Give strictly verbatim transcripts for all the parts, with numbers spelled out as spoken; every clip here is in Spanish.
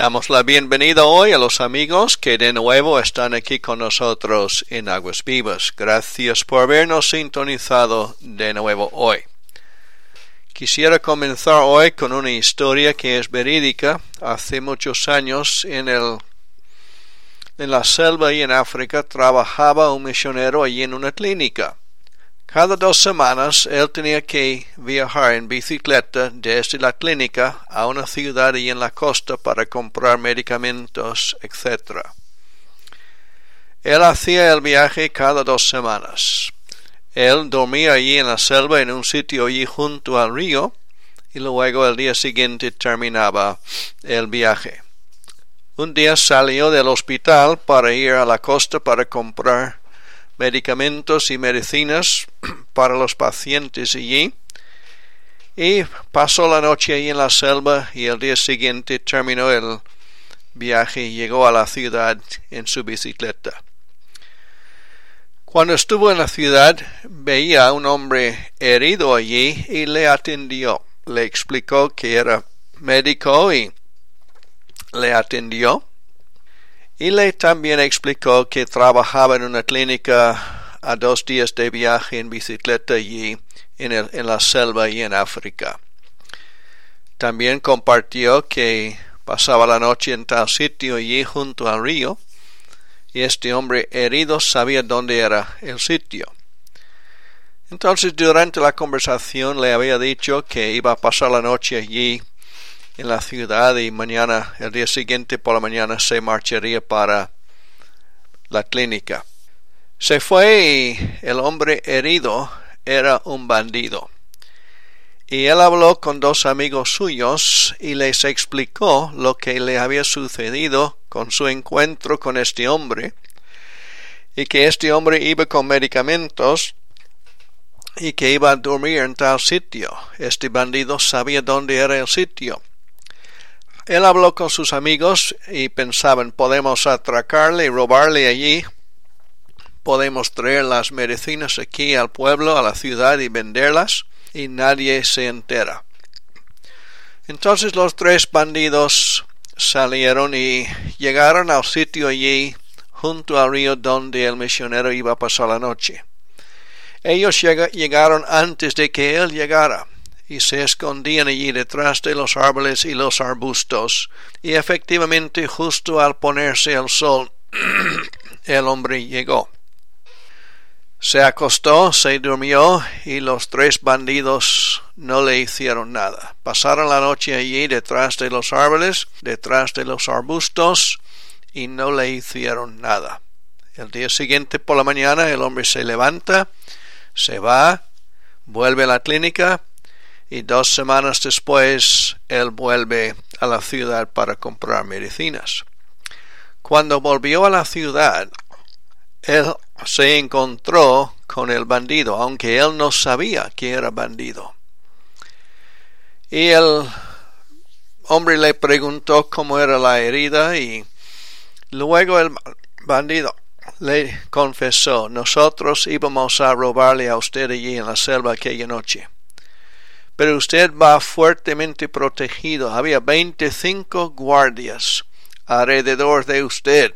Damos la bienvenida hoy a los amigos que de nuevo están aquí con nosotros en Aguas Vivas. Gracias por habernos sintonizado de nuevo hoy. Quisiera comenzar hoy con una historia que es verídica. Hace muchos años en el en la selva y en África trabajaba un misionero allí en una clínica. Cada dos semanas él tenía que viajar en bicicleta desde la clínica a una ciudad y en la costa para comprar medicamentos, etcétera. Él hacía el viaje cada dos semanas. Él dormía allí en la selva en un sitio allí junto al río y luego el día siguiente terminaba el viaje. Un día salió del hospital para ir a la costa para comprar medicamentos y medicinas para los pacientes allí y pasó la noche allí en la selva y el día siguiente terminó el viaje y llegó a la ciudad en su bicicleta. Cuando estuvo en la ciudad veía a un hombre herido allí y le atendió. Le explicó que era médico y le atendió. Y le también explicó que trabajaba en una clínica a dos días de viaje en bicicleta allí en, el, en la selva y en África. También compartió que pasaba la noche en tal sitio allí junto al río y este hombre herido sabía dónde era el sitio. Entonces durante la conversación le había dicho que iba a pasar la noche allí en la ciudad y mañana, el día siguiente por la mañana se marcharía para la clínica. Se fue y el hombre herido era un bandido. Y él habló con dos amigos suyos y les explicó lo que le había sucedido con su encuentro con este hombre y que este hombre iba con medicamentos y que iba a dormir en tal sitio. Este bandido sabía dónde era el sitio. Él habló con sus amigos y pensaban, podemos atracarle y robarle allí, podemos traer las medicinas aquí al pueblo, a la ciudad y venderlas y nadie se entera. Entonces los tres bandidos salieron y llegaron al sitio allí junto al río donde el misionero iba a pasar la noche. Ellos lleg- llegaron antes de que él llegara y se escondían allí detrás de los árboles y los arbustos, y efectivamente justo al ponerse el sol, el hombre llegó. Se acostó, se durmió, y los tres bandidos no le hicieron nada. Pasaron la noche allí detrás de los árboles, detrás de los arbustos, y no le hicieron nada. El día siguiente por la mañana el hombre se levanta, se va, vuelve a la clínica, y dos semanas después él vuelve a la ciudad para comprar medicinas. Cuando volvió a la ciudad, él se encontró con el bandido, aunque él no sabía que era bandido. Y el hombre le preguntó cómo era la herida y luego el bandido le confesó, nosotros íbamos a robarle a usted allí en la selva aquella noche. Pero usted va fuertemente protegido. Había veinticinco guardias alrededor de usted.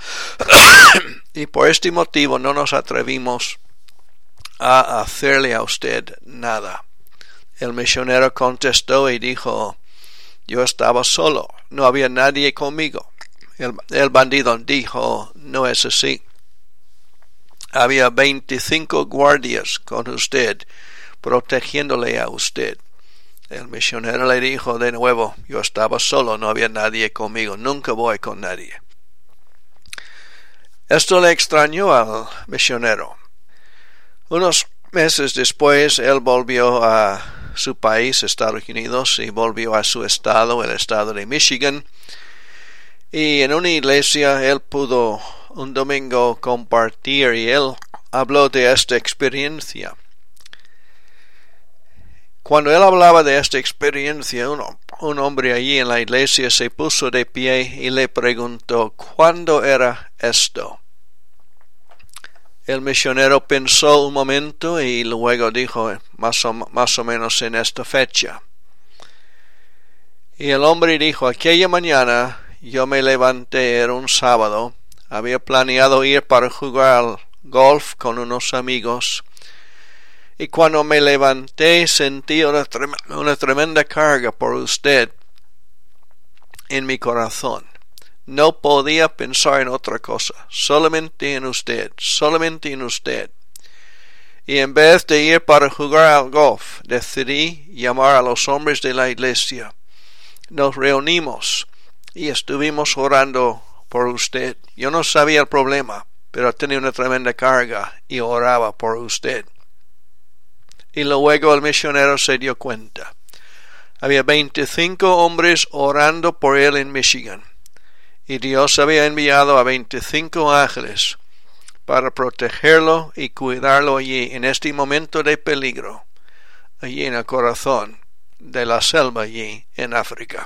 Y por este motivo no nos atrevimos a hacerle a usted nada. El misionero contestó y dijo, yo estaba solo, no había nadie conmigo. El, el bandido dijo, no es así. Había veinticinco guardias con usted, protegiéndole a usted. El misionero le dijo de nuevo, yo estaba solo, no había nadie conmigo, nunca voy con nadie. Esto le extrañó al misionero. Unos meses después, él volvió a su país, Estados Unidos, y volvió a su estado, el estado de Michigan. Y en una iglesia, él pudo un domingo compartir y él habló de esta experiencia. Cuando él hablaba de esta experiencia, un, un hombre allí en la iglesia se puso de pie y le preguntó, ¿cuándo era esto? El misionero pensó un momento y luego dijo, más o, más o menos en esta fecha. Y el hombre dijo, aquella mañana yo me levanté, era un sábado, había planeado ir para jugar al golf con unos amigos, y cuando me levanté sentí una, trem- una tremenda carga por usted en mi corazón. No podía pensar en otra cosa, solamente en usted, solamente en usted. Y en vez de ir para jugar al golf, decidí llamar a los hombres de la iglesia. Nos reunimos y estuvimos orando por usted. Yo no sabía el problema, pero tenía una tremenda carga y oraba por usted. Y luego el misionero se dio cuenta. Había veinticinco hombres orando por él en Michigan. Y Dios había enviado a veinticinco ángeles para protegerlo y cuidarlo allí en este momento de peligro, allí en el corazón de la selva allí en África.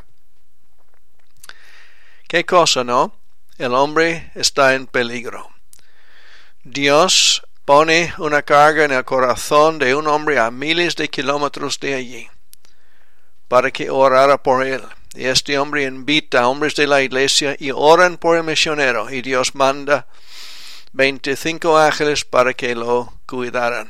¿Qué cosa, no? El hombre está en peligro. Dios pone una carga en el corazón de un hombre a miles de kilómetros de allí para que orara por él. Y este hombre invita a hombres de la iglesia y oran por el misionero, y Dios manda veinticinco ángeles para que lo cuidaran.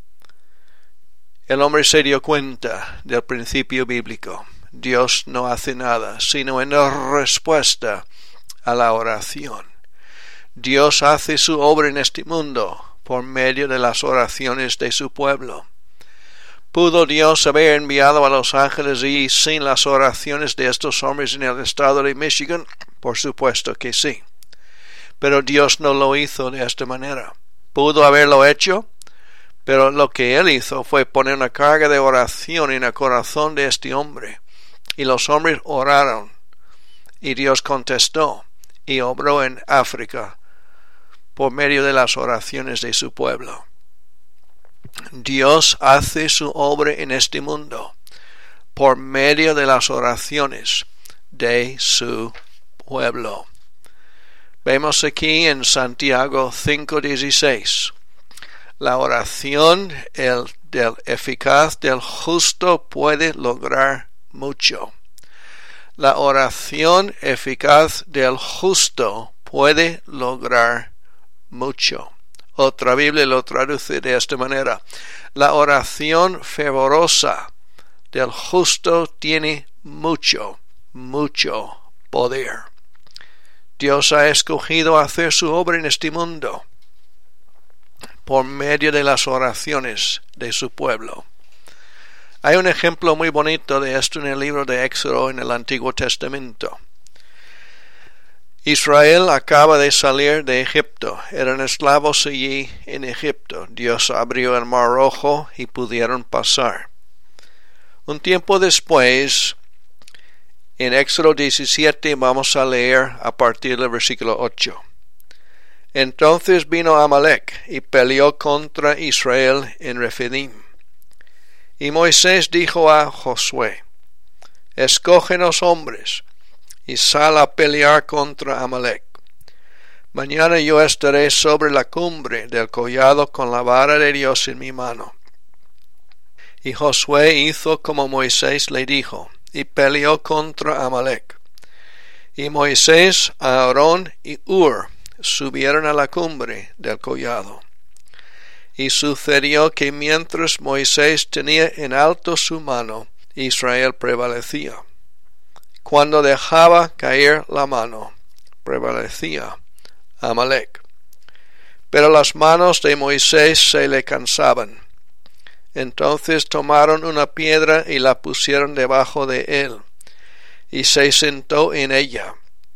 El hombre se dio cuenta del principio bíblico. Dios no hace nada, sino en respuesta a la oración. Dios hace su obra en este mundo por medio de las oraciones de su pueblo. ¿Pudo Dios haber enviado a los ángeles y sin las oraciones de estos hombres en el estado de Michigan? Por supuesto que sí. Pero Dios no lo hizo de esta manera. ¿Pudo haberlo hecho? Pero lo que Él hizo fue poner una carga de oración en el corazón de este hombre. Y los hombres oraron. Y Dios contestó y obró en África por medio de las oraciones de su pueblo. Dios hace su obra en este mundo por medio de las oraciones de su pueblo. Vemos aquí en Santiago cinco dieciséis. La oración el, del eficaz del justo puede lograr mucho. La oración eficaz del justo puede lograr mucho. Otra Biblia lo traduce de esta manera. La oración fervorosa del justo tiene mucho, mucho poder. Dios ha escogido hacer su obra en este mundo por medio de las oraciones de su pueblo. Hay un ejemplo muy bonito de esto en el libro de Éxodo en el Antiguo Testamento. Israel acaba de salir de Egipto. Eran esclavos allí en Egipto. Dios abrió el Mar Rojo y pudieron pasar. Un tiempo después, en Éxodo diecisiete, vamos a leer a partir del versículo ocho. Entonces vino Amalec y peleó contra Israel en Refidim. Y Moisés dijo a Josué: Escógenos hombres y sal a pelear contra Amalec. Mañana yo estaré sobre la cumbre del collado con la vara de Dios en mi mano. Y Josué hizo como Moisés le dijo, y peleó contra Amalec. Y Moisés, Aarón y Hur subieron a la cumbre del collado. Y sucedió que mientras Moisés tenía en alto su mano, Israel prevalecía. Cuando dejaba caer la mano, prevalecía Amalec. Pero las manos de Moisés se le cansaban. Entonces tomaron una piedra y la pusieron debajo de él, y se sentó en ella.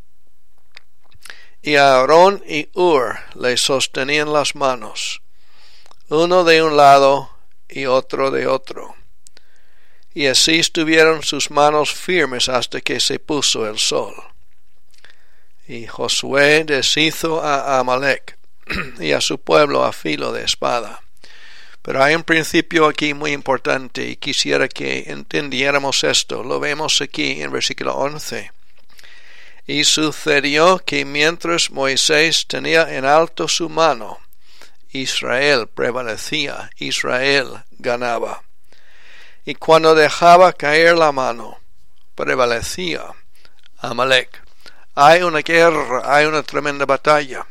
Y Aarón y Hur le sostenían las manos, uno de un lado y otro de otro. Y así estuvieron sus manos firmes hasta que se puso el sol. Y Josué deshizo a Amalec y a su pueblo a filo de espada. Pero hay un principio aquí muy importante y quisiera que entendiéramos esto. Lo vemos aquí en versículo once. Y sucedió que mientras Moisés tenía en alto su mano, Israel prevalecía, Israel ganaba. Y cuando dejaba caer la mano, prevalecía Amalec. Hay una guerra, hay una tremenda batalla.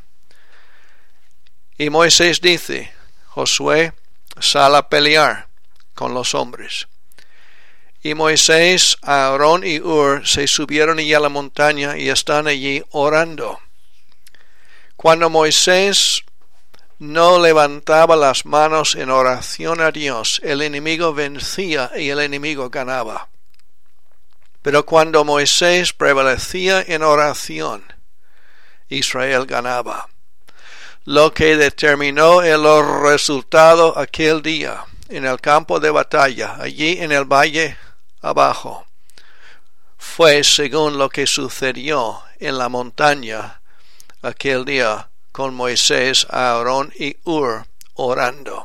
Y Moisés dice, Josué, sal a pelear con los hombres. Y Moisés, Aarón y Hur se subieron allí a la montaña y están allí orando. Cuando Moisés no levantaba las manos en oración a Dios, el enemigo vencía y el enemigo ganaba. Pero cuando Moisés prevalecía en oración, Israel ganaba. Lo que determinó el resultado aquel día en el campo de batalla, allí en el valle abajo, fue según lo que sucedió en la montaña aquel día con Moisés, Aarón y Hur orando.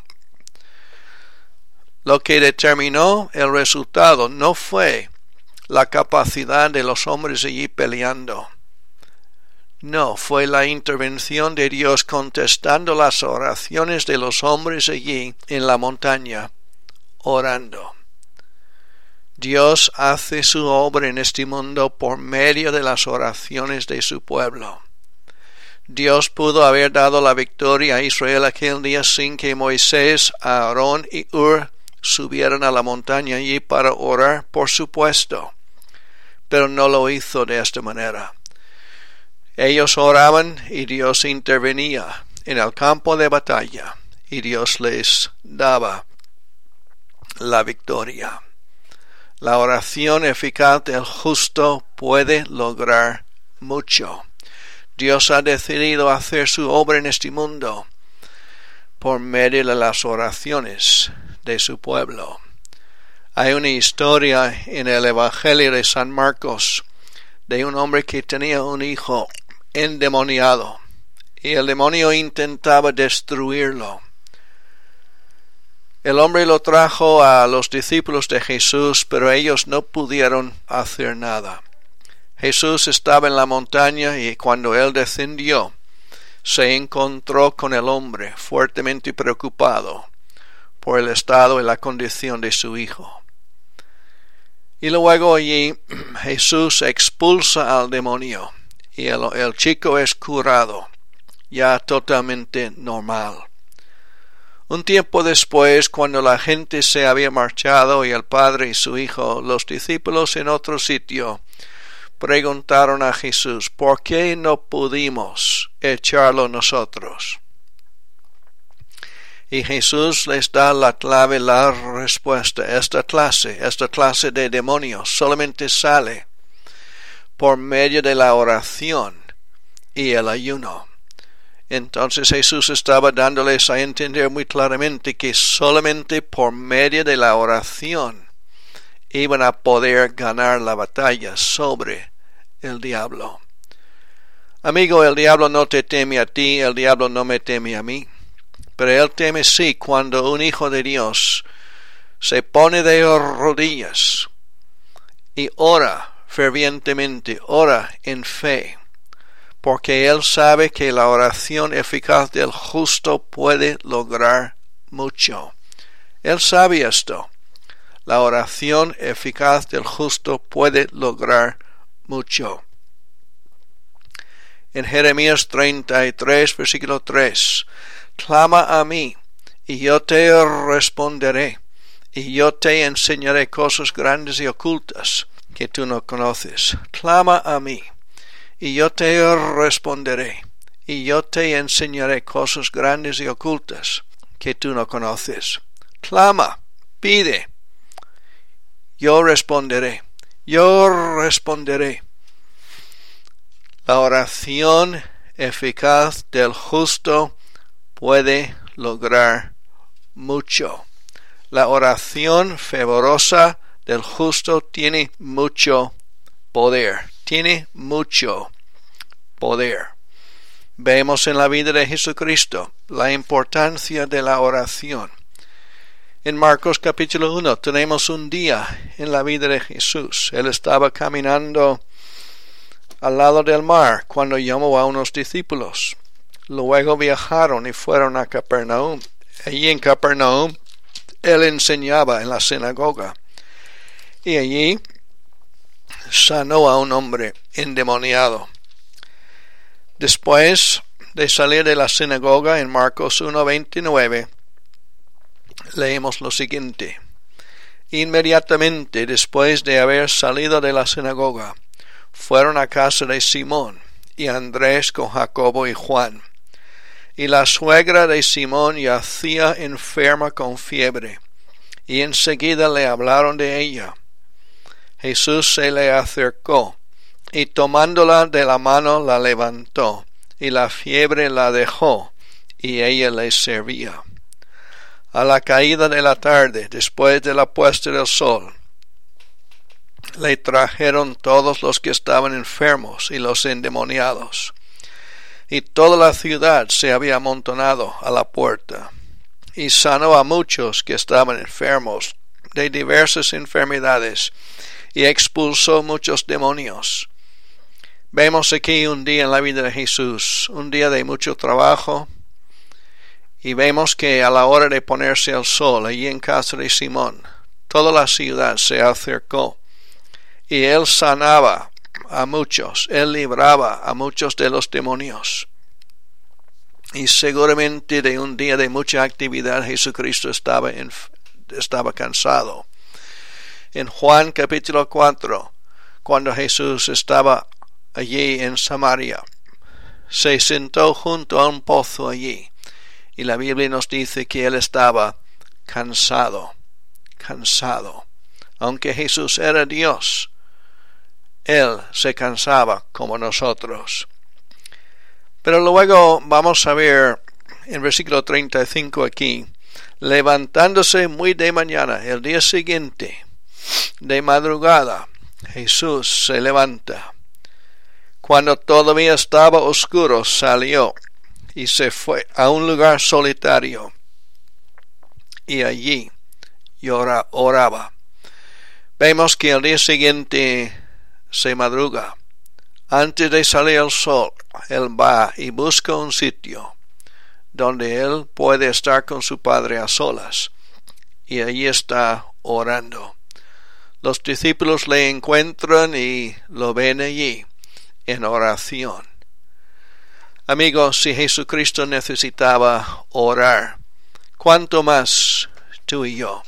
Lo que determinó el resultado no fue la capacidad de los hombres allí peleando. No, fue la intervención de Dios contestando las oraciones de los hombres allí en la montaña, orando. Dios hace su obra en este mundo por medio de las oraciones de su pueblo. Dios pudo haber dado la victoria a Israel aquel día sin que Moisés, Aarón y Hur subieran a la montaña allí para orar, por supuesto, pero no lo hizo de esta manera. Ellos oraban y Dios intervenía en el campo de batalla y Dios les daba la victoria. La oración eficaz del justo puede lograr mucho. Dios ha decidido hacer su obra en este mundo por medio de las oraciones de su pueblo. Hay una historia en el Evangelio de San Marcos de un hombre que tenía un hijo endemoniado y el demonio intentaba destruirlo. El hombre lo trajo a los discípulos de Jesús, pero ellos no pudieron hacer nada. Jesús estaba en la montaña y cuando él descendió, se encontró con el hombre fuertemente preocupado por el estado y la condición de su hijo. Y luego allí Jesús expulsa al demonio y el, el chico es curado, ya totalmente normal. Un tiempo después, cuando la gente se había marchado y el padre y su hijo, los discípulos en otro sitio, preguntaron a Jesús, ¿por qué no pudimos echarlo nosotros? Y Jesús les da la clave, la respuesta. Esta clase, esta clase de demonios solamente sale por medio de la oración y el ayuno. Entonces Jesús estaba dándoles a entender muy claramente que solamente por medio de la oración iban a poder ganar la batalla sobre el diablo. Amigo, el diablo no te teme a ti, el diablo no me teme a mí. Pero él teme sí cuando un hijo de Dios se pone de rodillas y ora fervientemente, ora en fe, porque él sabe que la oración eficaz del justo puede lograr mucho. Él sabe esto. La oración eficaz del justo puede lograr mucho. En Jeremías treinta y tres, versículo tres, clama a mí, y yo te responderé, y yo te enseñaré cosas grandes y ocultas que tú no conoces. Clama a mí, y yo te responderé, y yo te enseñaré cosas grandes y ocultas que tú no conoces. Clama, pide, yo responderé, yo responderé. La oración eficaz del justo puede lograr mucho. La oración fervorosa del justo tiene mucho poder. Tiene mucho poder. Vemos en la vida de Jesucristo la importancia de la oración. En Marcos capítulo uno tenemos un día en la vida de Jesús. Él estaba caminando al lado del mar cuando llamó a unos discípulos. Luego viajaron y fueron a Capernaum. Allí en Capernaum él enseñaba en la sinagoga. Y allí sanó a un hombre endemoniado. Después de salir de la sinagoga en Marcos uno veintinueve, leemos lo siguiente. Inmediatamente después de haber salido de la sinagoga, fueron a casa de Simón y Andrés con Jacobo y Juan. Y la suegra de Simón yacía enferma con fiebre, y enseguida le hablaron de ella. Jesús se le acercó, y tomándola de la mano la levantó, y la fiebre la dejó, y ella le servía. A la caída de la tarde, después de la puesta del sol, le trajeron todos los que estaban enfermos y los endemoniados, y toda la ciudad se había amontonado a la puerta, y sanó a muchos que estaban enfermos de diversas enfermedades, y expulsó muchos demonios. Vemos aquí un día en la vida de Jesús, un día de mucho trabajo, y vemos que a la hora de ponerse el sol allí en casa de Simón, toda la ciudad se acercó, y él sanaba a muchos, él libraba a muchos de los demonios. Y seguramente de un día de mucha actividad Jesucristo estaba, en, estaba cansado. En Juan capítulo cuatro, cuando Jesús estaba allí en Samaria, se sentó junto a un pozo allí, y la Biblia nos dice que él estaba cansado, cansado. Aunque Jesús era Dios, él se cansaba como nosotros. Pero luego vamos a ver en versículo treinta y cinco aquí, levantándose muy de mañana, el día siguiente, de madrugada, Jesús se levanta. Cuando todavía estaba oscuro, salió y se fue a un lugar solitario, y allí llora, oraba. Vemos que el día siguiente se madruga. Antes de salir el sol, él va y busca un sitio donde él puede estar con su Padre a solas, y allí está orando. Los discípulos le encuentran y lo ven allí en oración. Amigos, si Jesucristo necesitaba orar, ¿cuánto más tú y yo?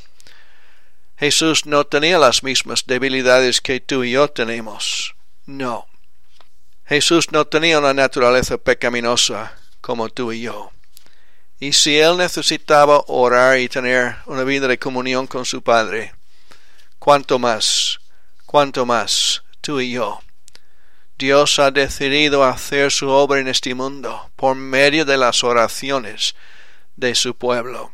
Jesús no tenía las mismas debilidades que tú y yo tenemos. No. Jesús no tenía una naturaleza pecaminosa como tú y yo. Y si él necesitaba orar y tener una vida de comunión con su Padre, ¿cuánto más? ¿Cuánto más tú y yo? Dios ha decidido hacer su obra en este mundo por medio de las oraciones de su pueblo.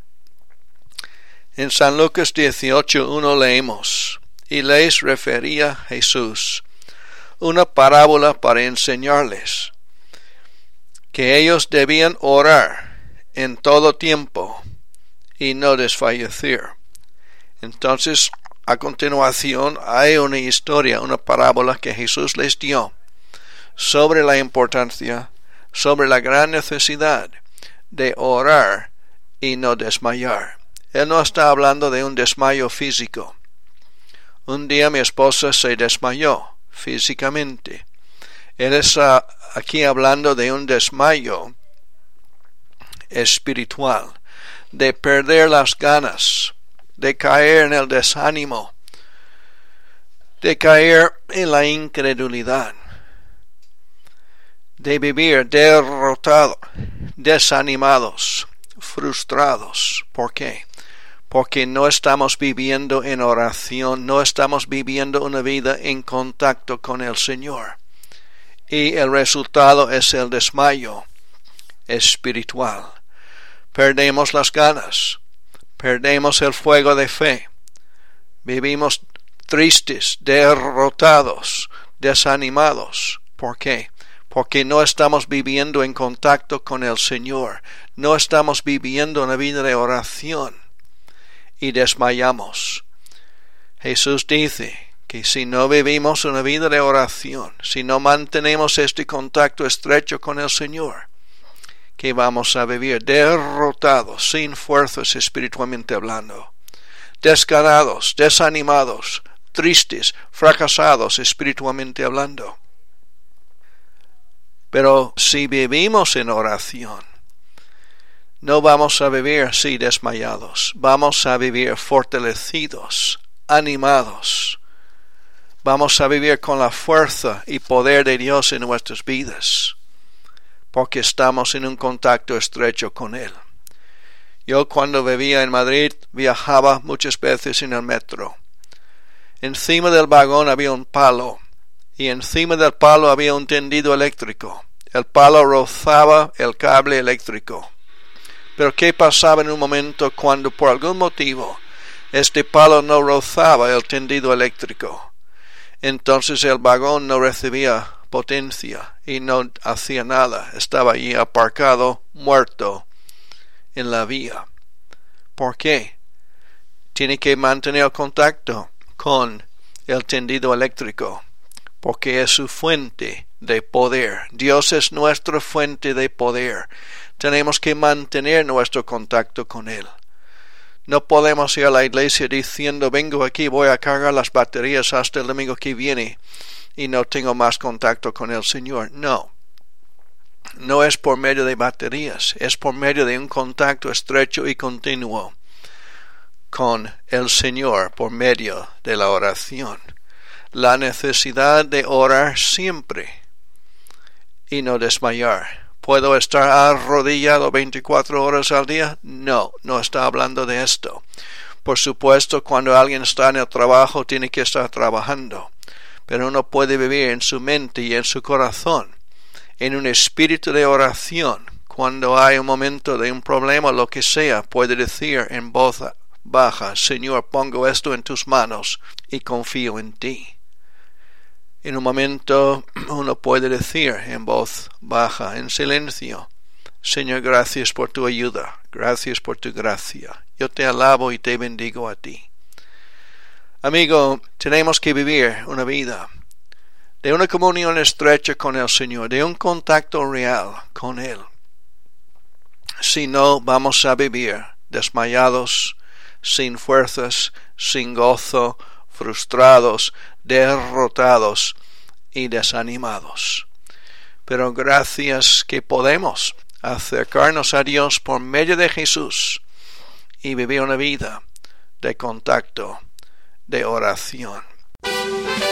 En San Lucas dieciocho uno leemos, y les refería Jesús una parábola para enseñarles que ellos debían orar en todo tiempo y no desfallecer. Entonces, a continuación hay una historia, una parábola que Jesús les dio sobre la importancia, sobre la gran necesidad de orar y no desmayar. Él no está hablando de un desmayo físico. Un día mi esposa se desmayó físicamente. Él está aquí hablando de un desmayo espiritual, de perder las ganas, de caer en el desánimo, de caer en la incredulidad, de vivir derrotados, desanimados, frustrados. ¿Por qué? Porque no estamos viviendo en oración, no estamos viviendo una vida en contacto con el Señor. Y el resultado es el desmayo espiritual. Perdemos las ganas, perdemos el fuego de fe, vivimos tristes, derrotados, desanimados. ¿Por qué? Porque no estamos viviendo en contacto con el Señor, no estamos viviendo una vida de oración y desmayamos. Jesús dice que si no vivimos una vida de oración, si no mantenemos este contacto estrecho con el Señor, que vamos a vivir derrotados, sin fuerzas espiritualmente hablando, desganados, desanimados, tristes, fracasados espiritualmente hablando. Pero si vivimos en oración, no vamos a vivir así desmayados, vamos a vivir fortalecidos, animados. Vamos a vivir con la fuerza y poder de Dios en nuestras vidas, porque estamos en un contacto estrecho con Él. Yo cuando vivía en Madrid viajaba muchas veces en el metro. Encima del vagón había un palo, y encima del palo había un tendido eléctrico. El palo rozaba el cable eléctrico. Pero ¿qué pasaba en un momento cuando por algún motivo este palo no rozaba el tendido eléctrico? Entonces el vagón no recibía potencia y no hacía nada. Estaba allí aparcado, muerto en la vía. ¿Por qué? Tiene que mantener contacto con el tendido eléctrico, porque es su fuente de poder. Dios es nuestra fuente de poder. Tenemos que mantener nuestro contacto con Él. No podemos ir a la iglesia diciendo, vengo aquí, voy a cargar las baterías hasta el domingo que viene y no tengo más contacto con el Señor. No. No es por medio de baterías, es por medio de un contacto estrecho y continuo con el Señor por medio de la oración. La necesidad de orar siempre y no desmayar. ¿Puedo estar arrodillado veinticuatro horas al día? No, no está hablando de esto. Por supuesto, cuando alguien está en el trabajo, tiene que estar trabajando. Pero uno puede vivir en su mente y en su corazón, en un espíritu de oración. Cuando hay un momento de un problema, lo que sea, puede decir en voz baja, Señor, pongo esto en tus manos y confío en ti. En un momento uno puede decir en voz baja, en silencio, Señor, gracias por tu ayuda, gracias por tu gracia. Yo te alabo y te bendigo a ti. Amigo, tenemos que vivir una vida de una comunión estrecha con el Señor, de un contacto real con Él. Si no, vamos a vivir desmayados, sin fuerzas, sin gozo, frustrados, derrotados y desanimados. Pero gracias que podemos acercarnos a Dios por medio de Jesús y vivir una vida de contacto, de oración.